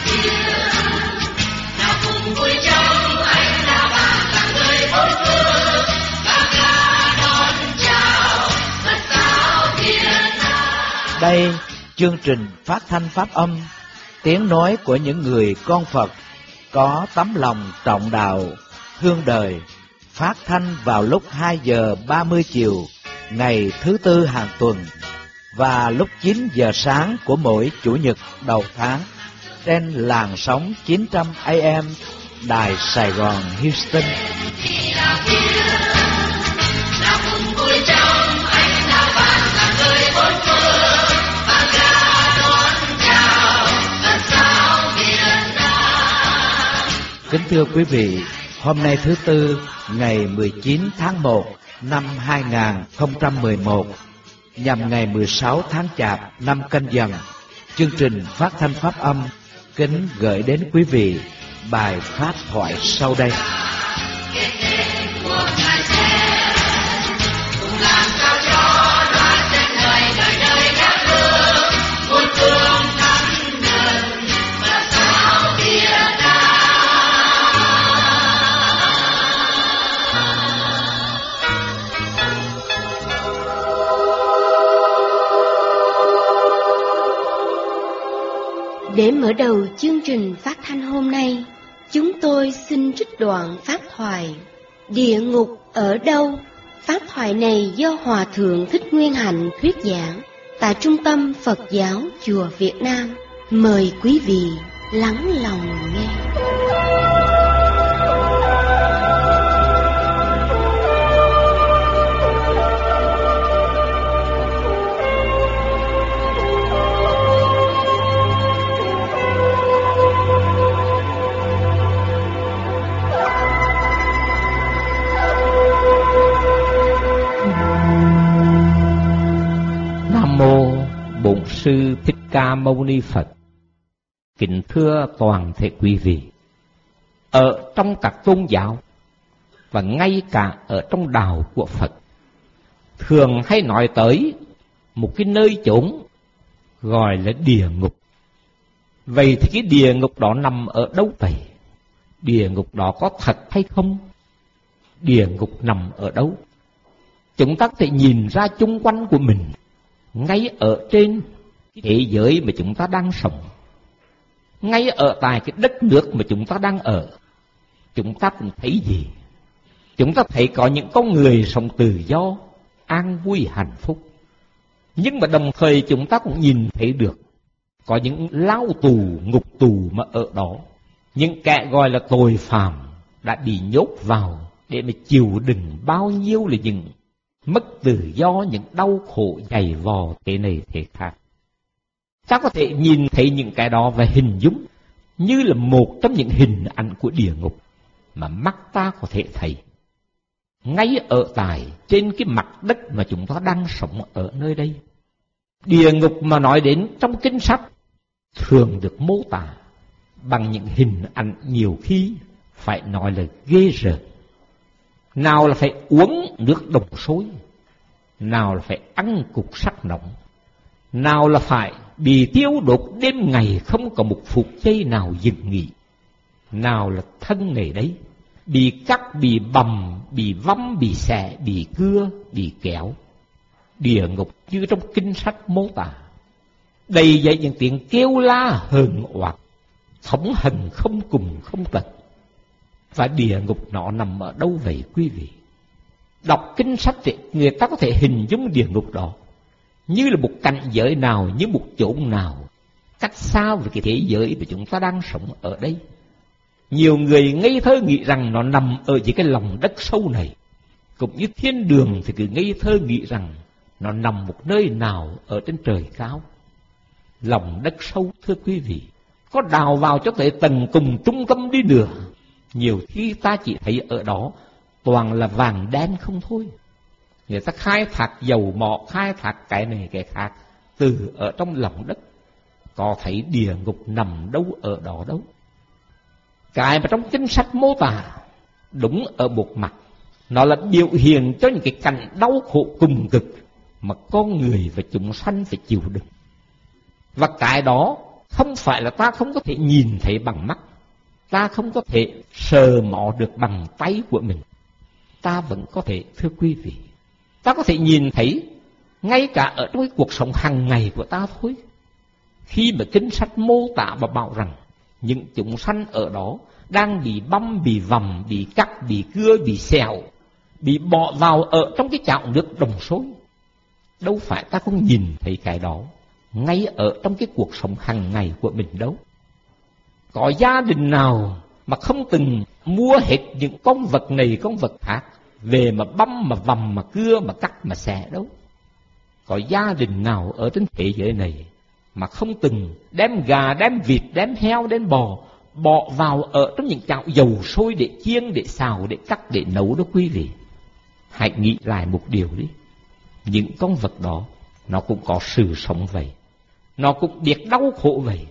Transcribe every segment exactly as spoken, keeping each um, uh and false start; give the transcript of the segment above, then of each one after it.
Đây, chương trình phát thanh pháp âm, tiếng nói của những người con Phật, có tấm lòng trọng đạo, thương đời, phát thanh vào lúc hai giờ ba mươi chiều, ngày thứ Tư hàng tuần, và lúc chín giờ sáng của mỗi Chủ nhật đầu tháng, trên làn sóng chín trăm A M, Đài Sài Gòn Houston. Kính thưa quý vị, hôm nay thứ Tư, ngày mười chín tháng một năm hai nghìn không trăm mười một, nhằm ngày mười sáu tháng Chạp năm Canh Dần, chương trình phát thanh pháp âm kính gửi đến quý vị bài pháp thoại sau đây. Để mở đầu chương trình phát thanh hôm nay, chúng tôi xin trích đoạn pháp thoại Địa ngục ở đâu? Pháp thoại này do Hòa Thượng Thích Nguyên Hạnh thuyết giảng tại Trung tâm Phật giáo Chùa Việt Nam. Mời quý vị lắng lòng nghe. Mô Bổn Sư Thích Ca Mâu Ni Phật. Kính thưa toàn thể quý vị, ở trong các tôn giáo và ngay cả ở trong đạo của Phật, thường hay nói tới một cái nơi chốn gọi là địa ngục. Vậy thì cái địa ngục đó nằm ở đâu vậy? Địa ngục đó có thật hay không? Địa ngục nằm ở đâu? Chúng ta có thể nhìn ra chung quanh của mình, ngay ở trên thế giới mà chúng ta đang sống, ngay ở tại cái đất nước mà chúng ta đang ở, chúng ta cũng thấy gì? Chúng ta thấy có những con người sống tự do, an vui, hạnh phúc. Nhưng mà đồng thời chúng ta cũng nhìn thấy được có những lao tù, ngục tù mà ở đó, những kẻ gọi là tội phạm đã bị nhốt vào để mà chịu đựng bao nhiêu là những mất tự do, những đau khổ dày vò thế này thế khác. Ta có thể nhìn thấy những cái đó và hình dung như là một trong những hình ảnh của địa ngục mà mắt ta có thể thấy ngay ở tại trên cái mặt đất mà chúng ta đang sống ở nơi đây. Địa ngục mà nói đến trong kinh sách thường được mô tả bằng những hình ảnh nhiều khi phải nói là ghê rợn. Nào là phải uống nước đồng sôi, nào là phải ăn cục sắt nóng, nào là phải bị tiêu đốt đêm ngày không có một phút giây nào dừng nghỉ, nào là thân ngày đấy bị cắt, bị bầm, bị vắm, bị xẻ, bị cưa, bị kéo. Địa ngục như trong kinh sách mô tả, đầy dậy những tiếng kêu la hờn oạt, thống hận không cùng không tận. Và địa ngục nó nằm ở đâu vậy quý vị? Đọc kinh sách thì người ta có thể hình dung địa ngục đó như là một cảnh giới nào, như một chốn nào cách xa về cái thế giới mà chúng ta đang sống ở đây. Nhiều người ngây thơ nghĩ rằng nó nằm ở dưới cái lòng đất sâu này, cũng như thiên đường thì cứ ngây thơ nghĩ rằng nó nằm một nơi nào ở trên trời cao. Lòng đất sâu thưa quý vị, có đào vào cho tới tầng cùng trung tâm đi nữa, nhiều khi ta chỉ thấy ở đó toàn là vàng đen không thôi. Người ta khai thác dầu mỏ, khai thác cái này cái khác từ ở trong lòng đất. Có thấy địa ngục nằm đâu ở đó đâu. Cái mà trong kinh sách mô tả đúng ở một mặt, nó là biểu hiện cho những cái cảnh đau khổ cùng cực mà con người và chúng sanh phải chịu đựng. Và cái đó không phải là ta không có thể nhìn thấy bằng mắt, ta không có thể sờ mó được bằng tay của mình. Ta vẫn có thể, thưa quý vị, ta có thể nhìn thấy ngay cả ở trong cái cuộc sống hàng ngày của ta thôi. Khi mà kinh sách mô tả và bảo rằng những chúng sanh ở đó đang bị băm, bị vằm, bị cắt, bị cưa, bị xẻo, bị bỏ vào ở trong cái chảo nước đồng sôi, đâu phải ta không nhìn thấy cái đó ngay ở trong cái cuộc sống hàng ngày của mình đâu. Có gia đình nào mà không từng mua hết những con vật này con vật khác về mà băm, mà vằm, mà cưa, mà cắt, mà xẻ đâu. Có gia đình nào ở trên thế giới này mà không từng đem gà, đem vịt, đem heo, đem bò bỏ vào ở trong những chảo dầu sôi để chiên, để xào, để cắt, để nấu đó quý vị. Hãy nghĩ lại một điều đi. Những con vật đó nó cũng có sự sống vậy, nó cũng biết đau khổ vậy.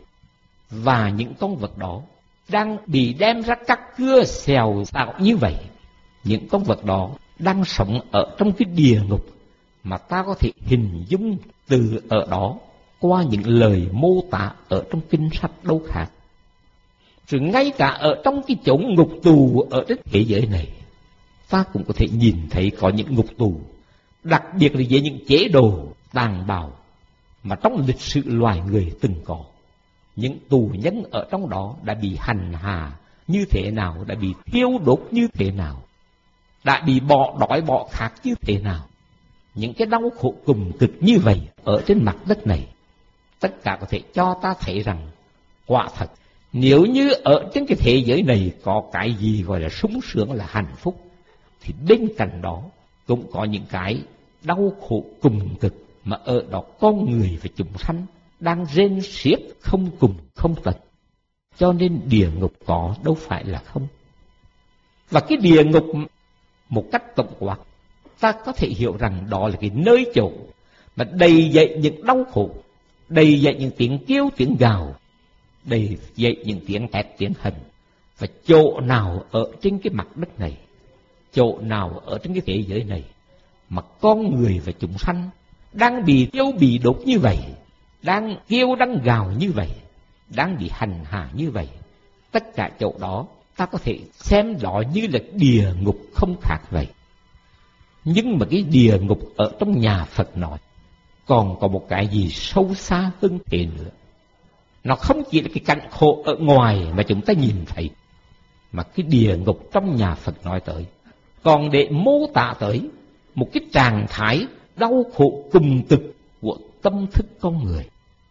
Và những con vật đó đang bị đem ra cắt cưa xèo xào như vậy. Những con vật đó đang sống ở trong cái địa ngục mà ta có thể hình dung từ ở đó qua những lời mô tả ở trong kinh sách đâu khác. Rồi ngay cả ở trong cái chỗ ngục tù ở trên thế giới này, ta cũng có thể nhìn thấy có những ngục tù, đặc biệt là với những chế độ tàn bạo mà trong lịch sử loài người từng có. Những tù nhân ở trong đó đã bị hành hạ như thế nào, đã bị thiêu đốt như thế nào, đã bị bỏ đói bỏ khát như thế nào. Những cái đau khổ cùng cực như vậy ở trên mặt đất này, tất cả có thể cho ta thấy rằng quả thật, nếu như ở trên cái thế giới này có cái gì gọi là sung sướng, là hạnh phúc, thì bên cạnh đó cũng có những cái đau khổ cùng cực mà ở đó con người và chúng sanh đang rên xiết không cùng không tận. Cho nên địa ngục có, đâu phải là không. Và cái địa ngục một cách tổng quát, ta có thể hiểu rằng đó là cái nơi chỗ mà đầy dậy những đau khổ, đầy dậy những tiếng kêu, tiếng gào, đầy dậy những tiếng thét, tiếng hận. Và chỗ nào ở trên cái mặt đất này, chỗ nào ở trên cái thế giới này mà con người và chúng sanh đang bị tiêu, bị đốt như vậy, đang kêu, đang gào như vậy, đang bị hành hạ như vậy, tất cả chỗ đó ta có thể xem đó như là địa ngục không khác vậy. Nhưng mà cái địa ngục ở trong nhà Phật nói còn có một cái gì sâu xa hơn thế nữa. Nó không chỉ là cái cảnh khổ ở ngoài mà chúng ta nhìn thấy, mà cái địa ngục trong nhà Phật nói tới còn để mô tả tới một cái trạng thái đau khổ cùng cực của tâm thức con người.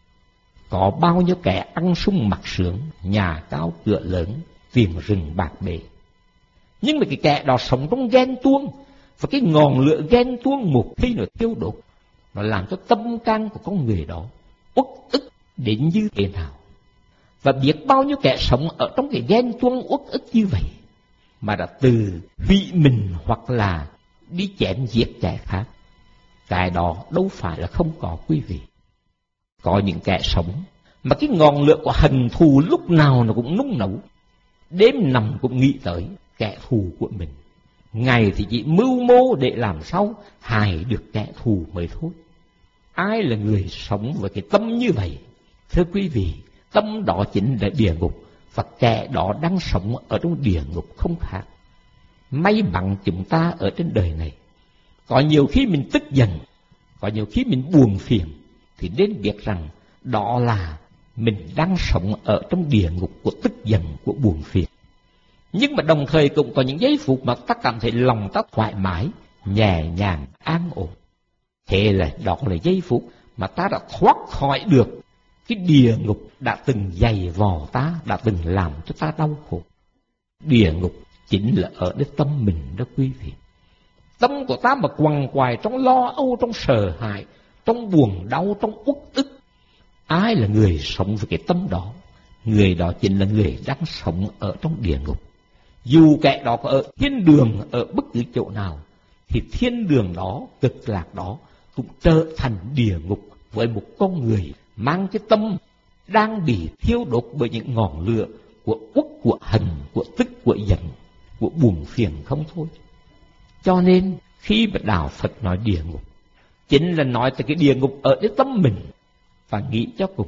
Có bao nhiêu kẻ ăn sung mặc sướng, nhà cao cửa lớn, tiền rừng bạc bể, nhưng mà cái kẻ đó sống trong ghen tuông, và cái ngọn lửa ghen tuông một khi nó thiêu đốt, nó làm cho tâm can của con người đó uất ức đến như thế nào. Và biết bao nhiêu kẻ sống ở trong cái ghen tuông uất ức như vậy mà đã từ hủy mình hoặc là đi chém giết kẻ khác. Cái đó đâu phải là không có quý vị. Có những kẻ sống mà cái ngọn lửa của hận thù lúc nào nó cũng nung nấu, đêm nằm cũng nghĩ tới kẻ thù của mình, ngày thì chỉ mưu mô để làm sao hại được kẻ thù mới thôi. Ai là người sống với cái tâm như vậy? Thưa quý vị, tâm đó chính là địa ngục, và kẻ đó đang sống ở trong địa ngục không khác. May mắn chúng ta ở trên đời này, có nhiều khi mình tức giận, có nhiều khi mình buồn phiền, thì nên biết rằng đó là mình đang sống ở trong địa ngục của tức giận, của buồn phiền. Nhưng mà đồng thời cũng có những giây phút mà ta cảm thấy lòng ta thoải mái, nhẹ nhàng, an ổn. Thế là đó là giây phút mà ta đã thoát khỏi được cái địa ngục đã từng dày vò ta, đã từng làm cho ta đau khổ. Địa ngục chính là ở nơi tâm mình đó quý vị. Tâm của ta mà quằn quại trong lo âu, trong sợ hãi, trong buồn đau, trong uất ức, ai là người sống với cái tâm đó? Người đó chính là người đang sống ở trong địa ngục. Dù kẻ đó có ở thiên đường, ở bất cứ chỗ nào, thì thiên đường đó, cực lạc đó cũng trở thành địa ngục với một con người mang cái tâm đang bị thiêu đốt bởi những ngọn lửa của uất, của hận, của tức, của giận, của buồn phiền không thôi. Cho nên khi mà Đạo Phật nói địa ngục, chính là nói tới cái địa ngục ở cái tâm mình. Và nghĩ cho cùng,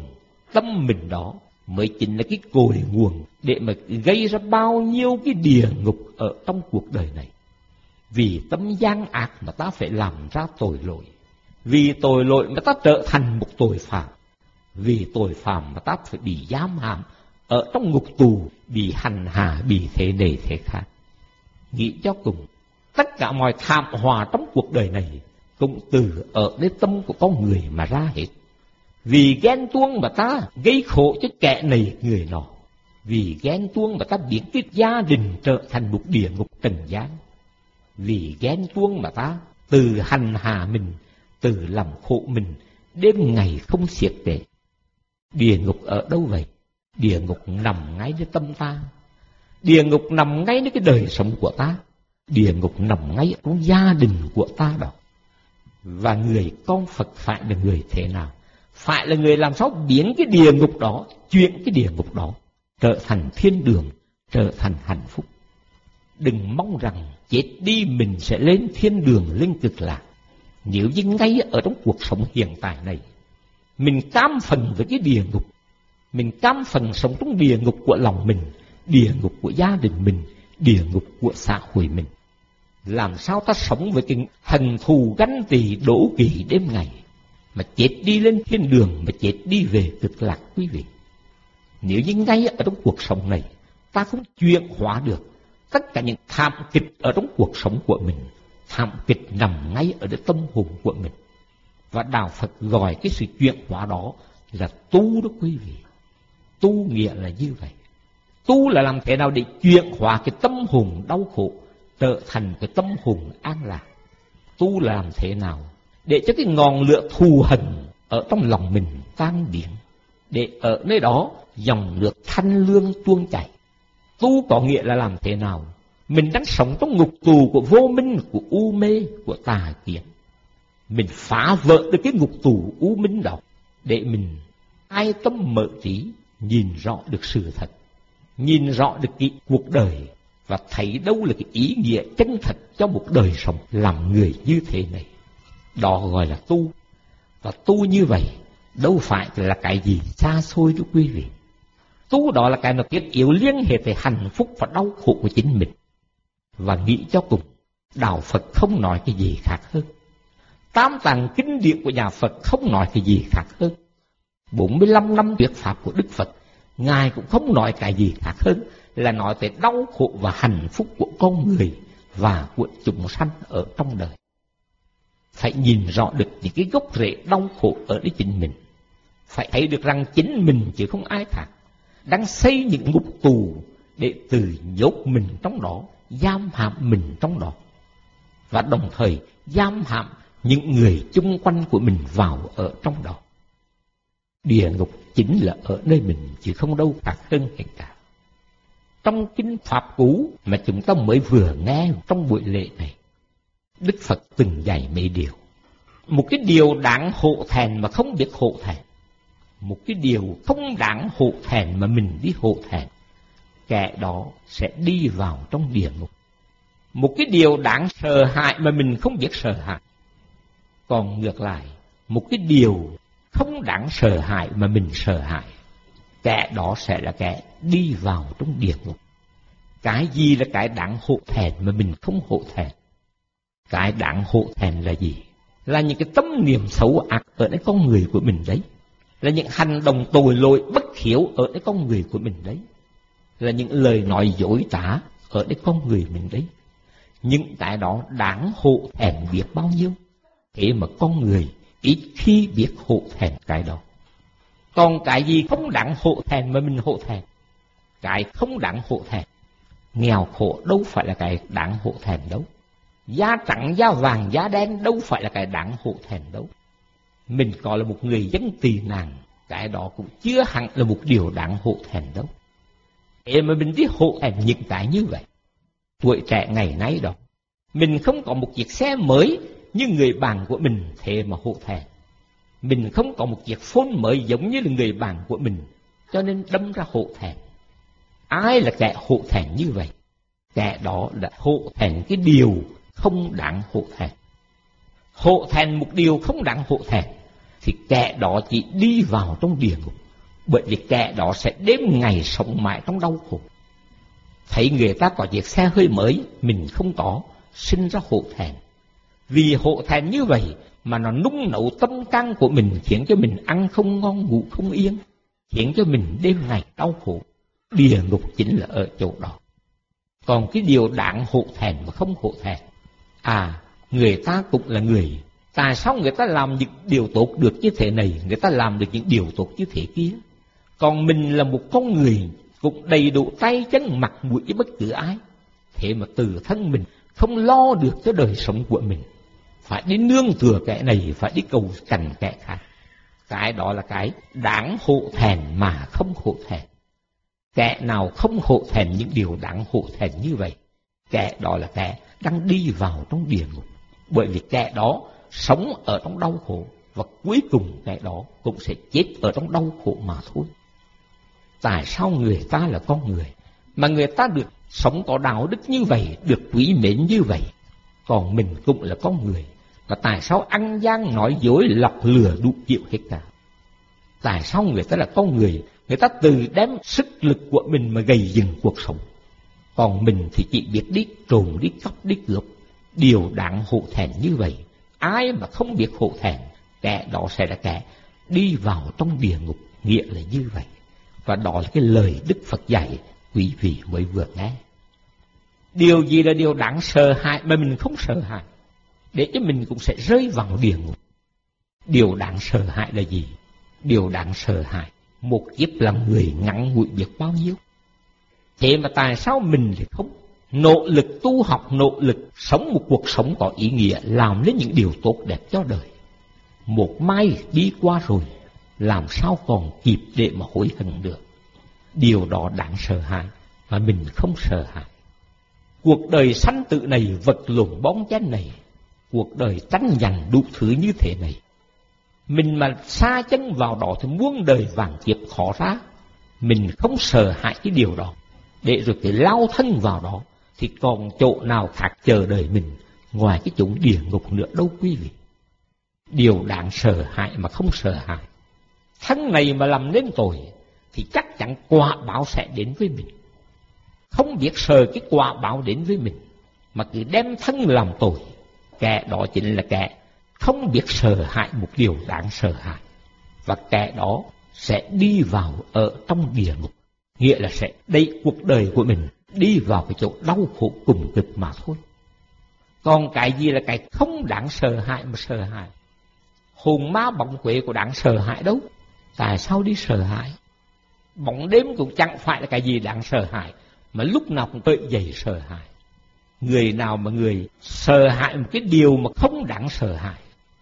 tâm mình đó mới chính là cái cội nguồn để mà gây ra bao nhiêu cái địa ngục ở trong cuộc đời này. Vì tâm gian ác mà ta phải làm ra tội lỗi, vì tội lỗi mà ta trở thành một tội phạm, vì tội phạm mà ta phải bị giam hãm ở trong ngục tù, bị hành hạ, bị thế này thế khác. Nghĩ cho cùng, tất cả mọi thảm họa trong cuộc đời này cũng từ ở nơi tâm của con người mà ra hết. Vì ghen tuông mà ta gây khổ cho kẻ này người nọ, vì ghen tuông mà ta biến cái gia đình trở thành một địa ngục trần gian, vì ghen tuông mà ta từ hành hạ mình, từ làm khổ mình, đêm ngày không xiết kể. Địa ngục ở đâu vậy? Địa ngục nằm ngay nơi tâm ta, địa ngục nằm ngay nơi cái đời sống của ta, địa ngục nằm ngay trong gia đình của ta đó. Và người con Phật phải là người thế nào? Phải là người làm sao biến cái địa ngục đó, chuyển cái địa ngục đó trở thành thiên đường, trở thành hạnh phúc. Đừng mong rằng chết đi mình sẽ lên thiên đường, lên cực lạc. Nếu như ngay ở trong cuộc sống hiện tại này mình cam phần với cái địa ngục, mình cam phần sống trong địa ngục của lòng mình, địa ngục của gia đình mình, địa ngục của xã hội mình, làm sao ta sống với cái hận thù ganh tị đố kỵ đêm ngày, mà chết đi lên thiên đường, mà chết đi về cực lạc quý vị. Nếu như ngay ở trong cuộc sống này ta không chuyển hóa được tất cả những thảm kịch ở trong cuộc sống của mình, thảm kịch nằm ngay ở cái tâm hồn của mình. Và Đạo Phật gọi cái sự chuyển hóa đó là tu đó quý vị. Tu nghĩa là như vậy. Tu là làm thế nào để chuyển hóa cái tâm hồn đau khổ trở thành cái tâm hồn an lạc. Tu là làm thế nào để cho cái ngọn lửa thù hận ở trong lòng mình tan biến, để ở nơi đó dòng nước thanh lương tuôn chảy. Tu có nghĩa là làm thế nào? Mình đang sống trong ngục tù của vô minh, của u mê, của tà kiến. Mình phá vỡ được cái ngục tù u minh đó, để mình ai tâm mở trí, nhìn rõ được sự thật, nhìn rõ được cái cuộc đời, và thấy đâu là cái ý nghĩa chân thật cho một đời sống làm người như thế này. Đó gọi là tu. Và tu như vậy đâu phải là cái gì xa xôi đó quý vị. Tu đó là cái nó thiết yếu liên hệ tới hạnh phúc và đau khổ của chính mình. Và nghĩ cho cùng, Đạo Phật không nói cái gì khác hơn. Tam tạng kinh điển của nhà Phật không nói cái gì khác hơn. bốn mươi lăm năm thuyết pháp của Đức Phật, Ngài cũng không nói cái gì khác hơn là nói về đau khổ và hạnh phúc của con người và của chúng sanh ở trong đời. Phải nhìn rõ được những cái gốc rễ đau khổ ở đấy chính mình. Phải thấy được rằng chính mình chứ không ai khác đang xây những ngục tù để tự nhốt mình trong đó, giam hãm mình trong đó, và đồng thời giam hãm những người chung quanh của mình vào ở trong đó. Địa ngục chính là ở nơi mình chứ không đâu khác hơn hết cả. Trong kinh Pháp Cú mà chúng ta mới vừa nghe trong buổi lễ này, Đức Phật từng dạy mấy điều. Một cái điều đáng hổ thẹn mà không biết hổ thẹn, một cái điều không đáng hổ thẹn mà mình đi hổ thẹn, kẻ đó sẽ đi vào trong địa ngục. Một cái điều đáng sợ hãi mà mình không biết sợ hãi. Còn ngược lại, một cái điều không đáng sợ hãi mà mình sợ hãi, kẻ đó sẽ là kẻ đi vào trong địa ngục. Cái gì là cái đáng hổ thẹn mà mình không hổ thẹn? Cái đáng hổ thẹn là gì? Là những cái tâm niệm xấu ác ở nơi con người của mình đấy. Là những hành động tội lỗi bất hiếu ở nơi con người của mình đấy. Là những lời nói dối trá ở nơi con người mình đấy. Những cái đó đáng hổ thẹn biết bao nhiêu. Thế mà con người ít khi biết hổ thẹn cái đó. Còn cái gì không đáng hổ thẹn mà mình hổ thẹn? Cái không đáng hổ thẹn, nghèo khổ đâu phải là cái đáng hổ thẹn đâu. Da trắng, da vàng, da đen đâu phải là cái đáng hổ thẹn đâu. Mình coi là một người dân tị nạn, cái đó cũng chưa hẳn là một điều đáng hổ thẹn đâu. Thế mà mình đi hổ thẹn những cái như vậy. Tuổi trẻ ngày nay đó, mình không có một chiếc xe mới như người bạn của mình, thế mà hổ thẹn. Mình không có một chiếc phone mới giống như là người bạn của mình, cho nên đâm ra hổ thẹn. Ai là kẻ hổ thẹn như vậy? Kẻ đó là hổ thẹn cái điều không đáng hổ thẹn. Hổ thẹn một điều không đáng hổ thẹn thì kẻ đó chỉ đi vào trong địa ngục, Bởi vì kẻ đó sẽ đêm ngày sống mãi trong đau khổ. Thấy người ta có chiếc xe hơi mới, mình không có, sinh ra hổ thẹn. Vì hổ thẹn như vậy mà nó nung nấu tâm can của mình, khiến cho mình ăn không ngon, ngủ không yên, khiến cho mình đêm ngày đau khổ. Địa ngục chính là ở chỗ đó. Còn cái điều đáng hổ thẹn mà không hổ thẹn, à, người ta cũng là người, tại sao người ta làm những điều tốt được như thế này, người ta làm được những điều tốt như thế kia. Còn mình là một con người cũng đầy đủ tay chân mặt mũi với bất cứ ai, thế mà từ thân mình không lo được cho đời sống của mình, phải đi nương tựa kẻ này, phải đi cầu cạnh kẻ khác. Cái đó là cái đáng hổ thẹn mà không hổ thẹn. Kẻ nào không hổ thẹn những điều đáng hổ thẹn như vậy, kẻ đó là kẻ đang đi vào trong địa ngục. Bởi vì kẻ đó sống ở trong đau khổ, và cuối cùng kẻ đó cũng sẽ chết ở trong đau khổ mà thôi. Tại sao người ta là con người mà người ta được sống có đạo đức như vậy, được quý mến như vậy, còn mình cũng là con người, và tại sao ăn gian nói dối lọc lừa đủ kiểu hết cả? Tại sao người ta là con người, người ta tự đem sức lực của mình mà gầy dựng cuộc sống, còn mình thì chỉ biết đi trộm, đi cắp, đi cướp. Điều đáng hổ thẹn như vậy, ai mà không biết hổ thẹn, kẻ đó sẽ là kẻ đi vào trong địa ngục, nghĩa là như vậy. Và đó là cái lời Đức Phật dạy quý vị mới vừa nghe. Điều gì là điều đáng sợ hãi mà mình không sợ hãi, để cho mình cũng sẽ rơi vào địa ngục? Điều đáng sợ hãi là gì? Điều đáng sợ hãi, một kiếp làm người ngắn ngủi biết bao nhiêu. Thế mà tại sao mình thì không nỗ lực tu học, nỗ lực sống một cuộc sống có ý nghĩa, làm nên những điều tốt đẹp cho đời? Một mai đi qua rồi, làm sao còn kịp để mà hối hận được? Điều đó đáng sợ hãi mà mình không sợ hãi. Cuộc đời sanh tử này, vật lộn bón chen này, cuộc đời tranh giành đủ thứ như thế này, mình mà sa chân vào đó thì muôn đời vàng kiếp khó ra. Mình không sợ hãi cái điều đó, để rồi cái lao thân vào đó, thì còn chỗ nào khác chờ đợi mình ngoài cái chỗ địa ngục nữa đâu quý vị. Điều đáng sợ hãi mà không sợ hãi, thân này mà làm nên tội thì chắc chắn quả báo sẽ đến với mình. Không biết sợ cái quả báo đến với mình mà cứ đem thân làm tội, kẻ đó chính là kẻ không biết sợ hãi một điều đáng sợ hãi. Và kẻ đó sẽ đi vào ở trong địa ngục, nghĩa là sẽ đẩy cuộc đời của mình đi vào cái chỗ đau khổ cùng cực mà thôi. Còn cái gì là cái không đáng sợ hãi mà sợ hãi? Hồn ma bóng quế của đáng sợ hãi đâu, tại sao đi sợ hãi? Bóng đêm cũng chẳng phải là cái gì đáng sợ hãi, mà lúc nào cũng tới dậy sợ hãi. Người nào mà người sợ hãi một cái điều mà không đáng sợ hãi,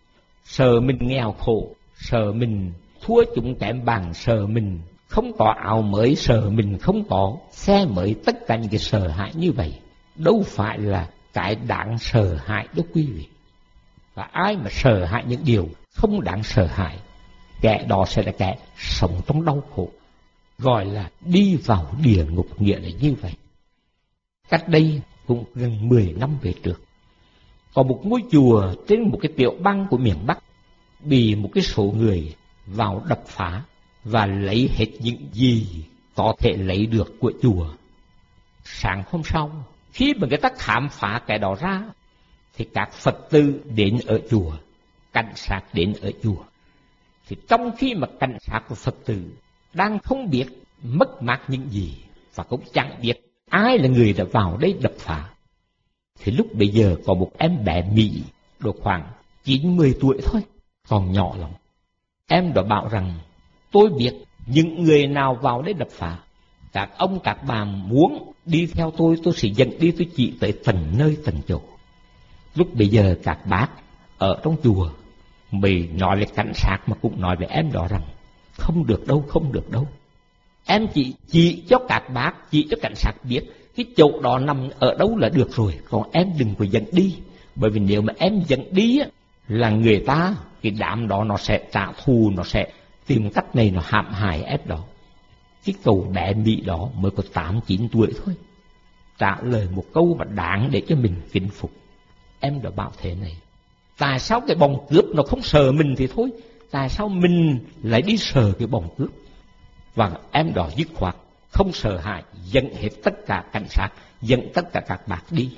sợ mình nghèo khổ, sợ mình thua chúng kém bằng, sợ mình không có áo mới, sợ mình không có xe mới, tất cả những cái sợ hãi như vậy đâu phải là cái đáng sợ hãi đó quý vị. Và ai mà sợ hãi những điều không đáng sợ hãi, kẻ đó sẽ là kẻ sống trong đau khổ, gọi là đi vào địa ngục, nghĩa là như vậy. Cách đây cũng gần mười năm về trước, có một ngôi chùa trên một cái tiểu bang của miền Bắc bị một cái số người vào đập phá và lấy hết những gì có thể lấy được của chùa. Sáng hôm sau, khi mà người ta khám phá cái đó ra, thì các Phật tử đến ở chùa, cảnh sát đến ở chùa. Thì trong khi mà cảnh sát và Phật tử đang không biết mất mát những gì, và cũng chẳng biết ai là người đã vào đây đập phá, thì lúc bây giờ có một em bé Mỹ độ khoảng chín mười tuổi thôi, còn nhỏ lắm. Em đã bảo rằng, tôi biết những người nào vào đây đập phá, các ông các bà muốn đi theo tôi, tôi sẽ dẫn đi, tôi chỉ tới từng nơi từng chỗ. Lúc bây giờ các bác ở trong chùa mới nói với cảnh sát, mà cũng nói với em đó rằng không được đâu, không được đâu. Em chỉ chỉ cho các bác, chỉ cho cảnh sát biết cái chỗ đó nằm ở đâu là được rồi, còn em đừng có dẫn đi. Bởi vì nếu mà em dẫn đi á, là người ta, cái đám đó nó sẽ trả thù, nó sẽ tìm cách này nó hãm hại em đó. Cái cậu bé Mỹ đó mới có tám chín tuổi thôi, trả lời một câu mà đáng để cho mình kính phục. Em đã bảo thế này, tại sao cái bóng cướp nó không sợ mình thì thôi, tại sao mình lại đi sợ cái bóng cướp? Và em đó dứt khoát, không sợ hãi, dẫn hết tất cả cảnh sát, dẫn tất cả các bác đi.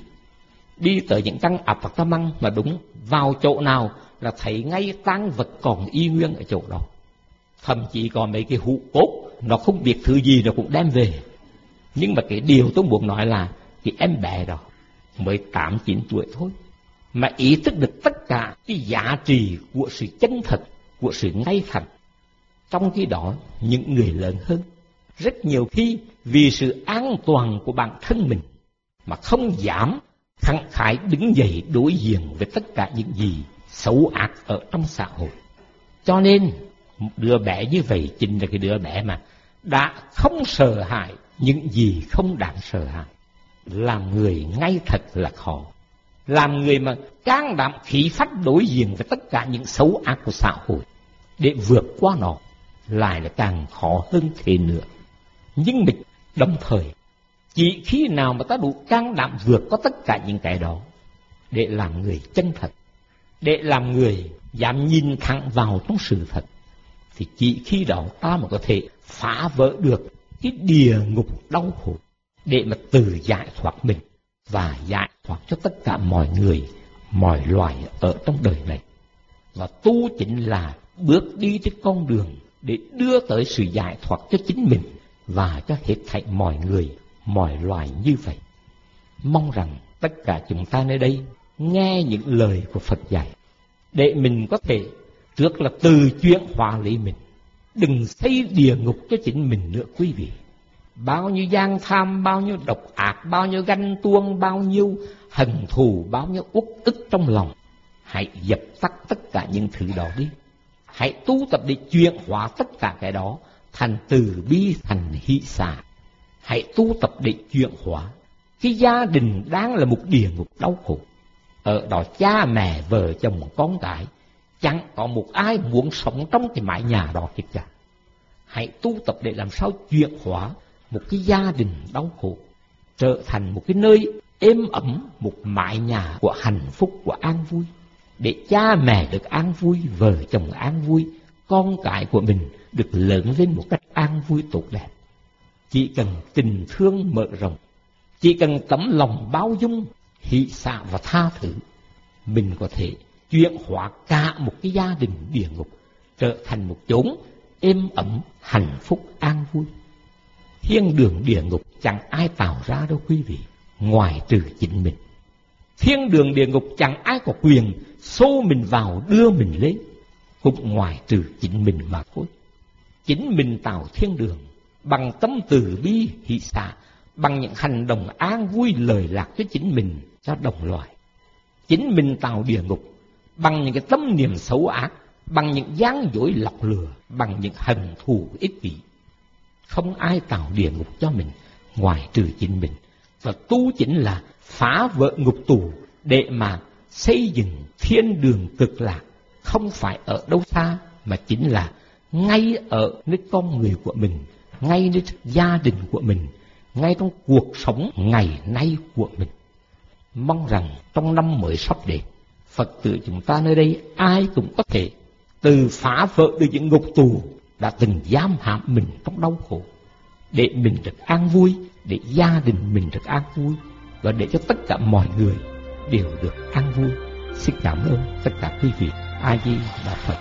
Đi tới những căn apartment mà đúng, vào chỗ nào là thấy ngay tang vật còn y nguyên ở chỗ đó. Thậm chí còn mấy cái hũ cốt, nó không biết thứ gì nó cũng đem về. Nhưng mà cái điều tôi muốn nói là cái em bé đó mới tám chín tuổi thôi, mà ý thức được tất cả cái giá trị của sự chân thật, của sự ngay thẳng. Trong khi đó, những người lớn hơn, rất nhiều khi vì sự an toàn của bản thân mình mà không dám khẳng khái đứng dậy đối diện với tất cả những gì xấu ác ở trong xã hội. Cho nên, một đứa bé như vậy chính là cái đứa bé mà đã không sợ hãi những gì không đáng sợ hãi. Làm người ngay thật là khó. Làm người mà can đảm khí phách đối diện với tất cả những xấu ác của xã hội, để vượt qua nó lại là càng khó hơn thế nữa. Nhưng mình đồng thời, chỉ khi nào mà ta đủ can đảm vượt qua tất cả những cái đó, để làm người chân thật, để làm người dám nhìn thẳng vào trong sự thật, thì chỉ khi đó ta mới có thể phá vỡ được cái địa ngục đau khổ, để mà tự giải thoát mình và giải thoát cho tất cả mọi người, mọi loài ở trong đời này. Và tu chính là bước đi trên con đường để đưa tới sự giải thoát cho chính mình và cho hết thảy mọi người, mọi loài như vậy. Mong rằng tất cả chúng ta nơi đây nghe những lời của Phật dạy, để mình có thể trước là từ chuyển hóa lý mình, đừng xây địa ngục cho chính mình nữa quý vị. Bao nhiêu gian tham, bao nhiêu độc ác, bao nhiêu ganh tuông, bao nhiêu hận thù, bao nhiêu uất ức trong lòng, hãy dập tắt tất cả những thứ đó đi. Hãy tu tập để chuyển hóa tất cả cái đó thành từ bi, thành hỷ xả. Hãy tu tập để chuyển hóa cái gia đình đang là một địa ngục đau khổ. Ở đó cha mẹ, vợ chồng, con cái, chẳng có một ai muốn sống trong cái mái nhà đó hết cả. Hãy tu tập để làm sao chuyển hóa một cái gia đình đau khổ trở thành một cái nơi êm ấm, một mái nhà của hạnh phúc, của an vui, để cha mẹ được an vui, vợ chồng an vui, con cái của mình được lớn lên một cách an vui tốt đẹp. Chỉ cần tình thương mở rộng, chỉ cần tấm lòng bao dung, hỷ xả và tha thứ, mình có thể chuyển hóa cả một cái gia đình địa ngục trở thành một chốn êm ấm, hạnh phúc, an vui. Thiên đường địa ngục chẳng ai tạo ra đâu quý vị, ngoài trừ chính mình. Thiên đường địa ngục chẳng ai có quyền xô mình vào, đưa mình lên, cũng ngoài trừ chính mình mà thôi. Chính mình tạo thiên đường bằng tâm từ bi hỷ xả, bằng những hành động an vui lời lạc cho chính mình, cho đồng loài. Chính mình tạo địa ngục bằng những cái tâm niệm xấu ác, bằng những gian dối lọc lừa, bằng những hận thù ích kỷ. Không ai tạo địa ngục cho mình ngoài trừ chính mình. Và tu chính là phá vỡ ngục tù để mà xây dựng thiên đường cực lạc, không phải ở đâu xa, mà chính là ngay ở nơi con người của mình, ngay nơi gia đình của mình, ngay trong cuộc sống ngày nay của mình. Mong rằng trong năm mới sắp đến, Phật tử chúng ta nơi đây ai cũng có thể từ phá vỡ được những ngục tù đã từng giam hãm mình trong đau khổ, để mình được an vui, để gia đình mình được an vui, và để cho tất cả mọi người đều được an vui. Xin cảm ơn tất cả quý vị. A Di Đà Phật.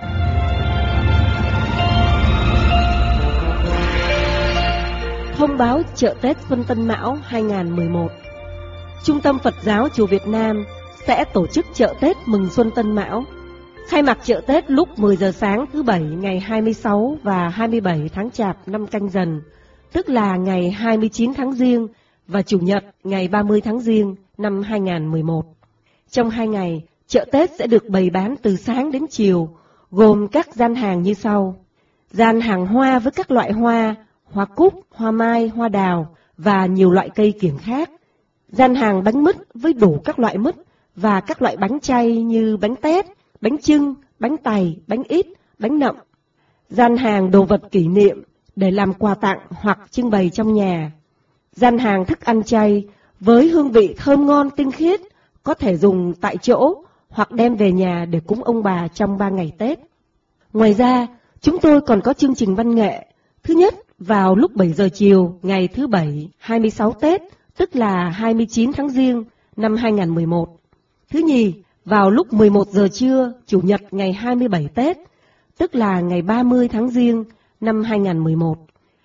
Thông báo chợ Tết Xuân Tân Mão hai không một một. Trung tâm Phật giáo Chùa Việt Nam sẽ tổ chức chợ Tết mừng Xuân Tân Mão. Khai mạc chợ Tết lúc mười giờ sáng thứ Bảy ngày hai mươi sáu và hai mươi bảy tháng Chạp năm Canh Dần, tức là ngày hai mươi chín tháng Giêng và Chủ nhật ngày ba mươi tháng Giêng năm hai không một một. Trong hai ngày, chợ Tết sẽ được bày bán từ sáng đến chiều, gồm các gian hàng như sau. Gian hàng hoa với các loại hoa, hoa cúc, hoa mai, hoa đào và nhiều loại cây kiểng khác. Gian hàng bánh mứt với đủ các loại mứt và các loại bánh chay như bánh tét, bánh chưng, bánh tày, bánh ít, bánh nậm. Gian hàng đồ vật kỷ niệm để làm quà tặng hoặc trưng bày trong nhà. Gian hàng thức ăn chay với hương vị thơm ngon tinh khiết, có thể dùng tại chỗ hoặc đem về nhà để cúng ông bà trong ba ngày Tết. Ngoài ra, chúng tôi còn có chương trình văn nghệ, Thứ nhất, vào lúc bảy giờ chiều ngày thứ Bảy hai mươi sáu Tết, tức là hai mươi chín tháng Giêng năm hai nghìn không trăm mười một. Thứ nhì, vào lúc mười một giờ trưa Chủ nhật ngày hai mươi bảy Tết, tức là ngày ba mươi tháng Giêng năm hai nghìn không trăm mười một.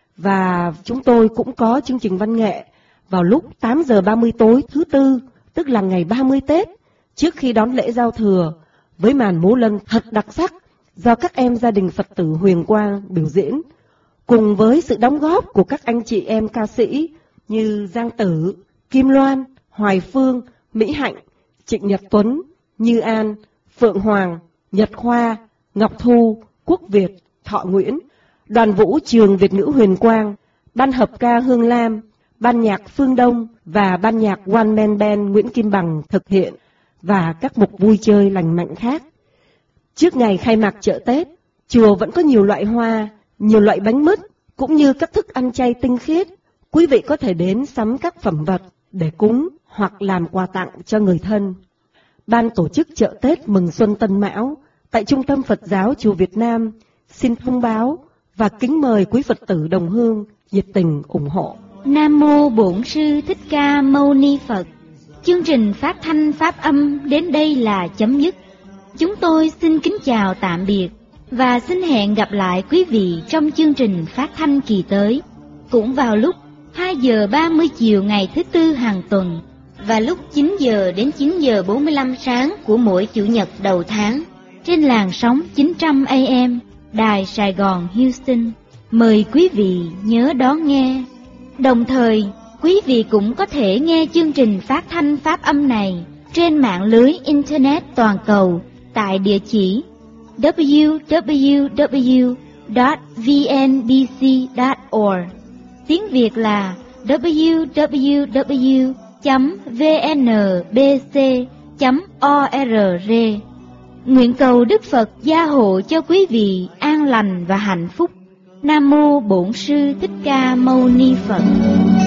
Và chúng tôi cũng có chương trình văn nghệ vào lúc tám giờ ba mươi tối thứ Tư, tức là ngày ba mươi Tết, trước khi đón lễ giao thừa, với màn múa lân thật đặc sắc do các em gia đình Phật tử Huyền Quang biểu diễn, cùng với sự đóng góp của các anh chị em ca sĩ như Giang Tử, Kim Loan, Hoài Phương, Mỹ Hạnh, Trịnh Nhật Tuấn, Như An, Phượng Hoàng, Nhật Khoa, Ngọc Thu, Quốc Việt, Thọ Nguyễn, đoàn vũ trường Việt ngữ Huyền Quang, ban hợp ca Hương Lam, ban nhạc Phương Đông và ban nhạc One Man Band Nguyễn Kim Bằng thực hiện, và các mục vui chơi lành mạnh khác. Trước ngày khai mạc chợ Tết, chùa vẫn có nhiều loại hoa, nhiều loại bánh mứt, cũng như các thức ăn chay tinh khiết. Quý vị có thể đến sắm các phẩm vật để cúng hoặc làm quà tặng cho người thân. Ban tổ chức chợ Tết mừng Xuân Tân Mão tại Trung tâm Phật giáo Chùa Việt Nam xin thông báo và kính mời quý Phật tử đồng hương nhiệt tình ủng hộ. Nam mô Bổn Sư Thích Ca Mâu Ni Phật. Chương trình phát thanh pháp âm đến đây là chấm dứt. Chúng tôi xin kính chào tạm biệt và xin hẹn gặp lại quý vị trong chương trình phát thanh kỳ tới, cũng vào lúc hai giờ ba mươi chiều ngày thứ Tư hàng tuần và lúc chín giờ đến chín giờ bốn mươi lăm sáng của mỗi Chủ nhật đầu tháng trên làn sóng chín trăm A M Đài Sài Gòn Houston. Mời quý vị nhớ đón nghe. Đồng thời, quý vị cũng có thể nghe chương trình phát thanh pháp âm này trên mạng lưới Internet toàn cầu tại địa chỉ w w w chấm v n b c chấm org. Tiếng Việt là w w w chấm v n b c chấm org. Nguyện cầu Đức Phật gia hộ cho quý vị an lành và hạnh phúc. Nam mô Bổn Sư Thích Ca Mâu Ni Phật.